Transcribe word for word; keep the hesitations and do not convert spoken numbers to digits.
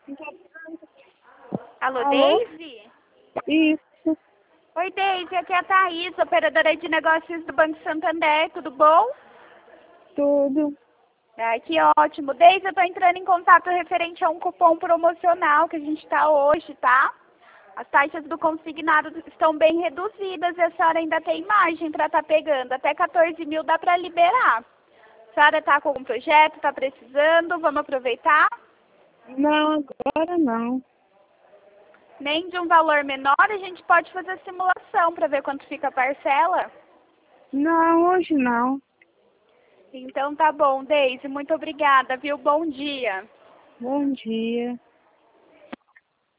Alô, Alô? Deise? Isso, Oi, Deise, aqui é a Thaís, operadora de negócios do Banco Santander, tudo bom? tudo. Ai, que ótimo. Deise, eu tô entrando em contato referente a um cupom promocional que a gente tá hoje, tá? As taxas do consignado estão bem reduzidas e a senhora ainda tem margem para estar pegando. Até quatorze mil dá para liberar. A senhora tá com algum projeto, tá precisando? Vamos aproveitar? Não, agora não. Nem de um valor menor, a gente pode fazer simulação para ver quanto fica a parcela. Não, hoje não. Então tá bom, Deise. Muito obrigada, viu? Bom dia. Bom dia.